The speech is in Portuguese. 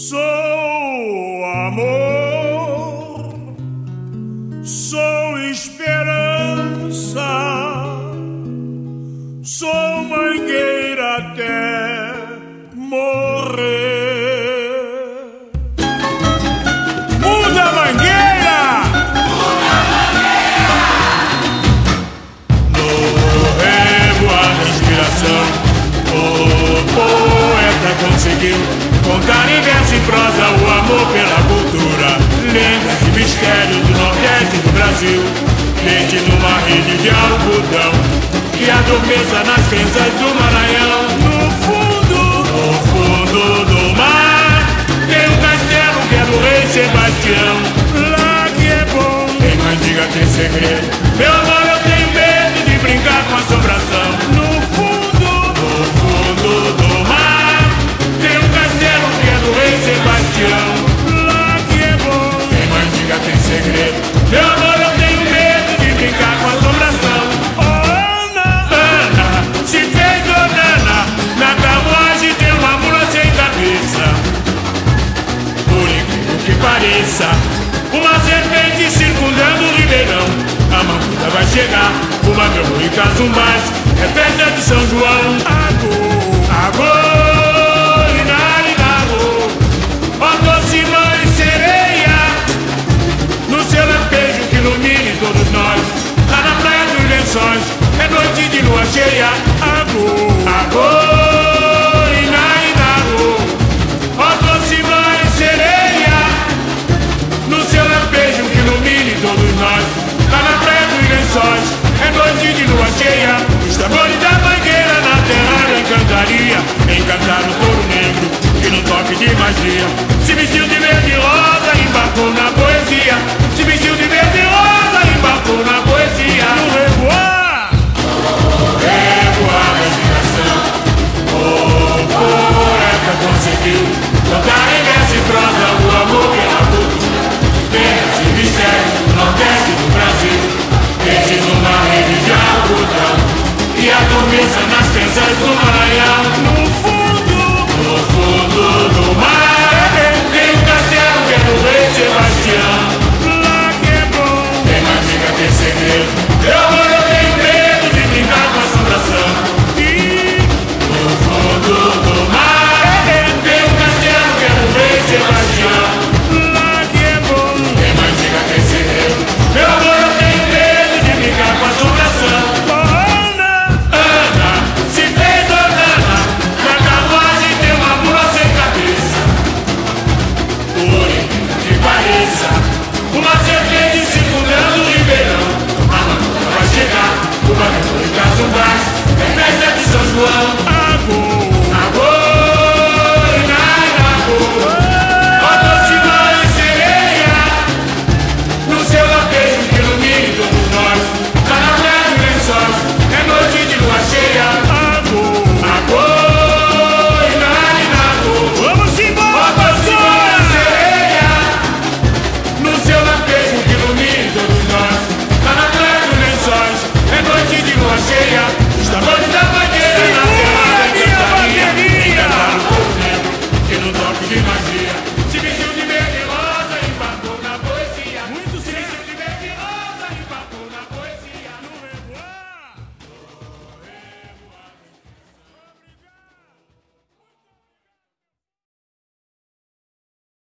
Sou amor, sou esperança, sou mangueira até morrer. Muda a mangueira! Muda a mangueira! No remo a respiração, o poeta conseguiu contar em verso e prosa o amor pela cultura, lendas e mistérios do Nordeste do Brasil, desde numa rede de algodão que adormeça nas crenças do Maranhão. No fundo do mar, tem um castelo que é do rei Sebastião. Lá que é bom, tem mandiga, tem segredo. Meu amor, eu tenho medo de brincar com assombração. No fundo do mar, tem um castelo que é do rei Sebastião. Lá que é bom, tem mandiga, tem segredo. Meu amor, eu tenho medo de brincar com assombração. Se fez donana, na carruagem tem uma mula sem cabeça. Por incrível que pareça, uma serpente circundando o ribeirão. A mambuta vai chegar, uma meu e Casumbás, é festa de São João. Agô, inarigagô, ó doce mãe sereia, no seu lampejo que ilumine todos nós, lá na praia dos Lençóis. É noite de lua cheia. Agô, inarigagô, ó doce mãe sereia, no seu lampejo que ilumine todos nós, lá na praia dos Lençóis. É noite de lua cheia. Os tambores da mangueira na terra da encantaria, encantar o touro negro que no toque de magia se vestiu de verde e rosa e embarcou na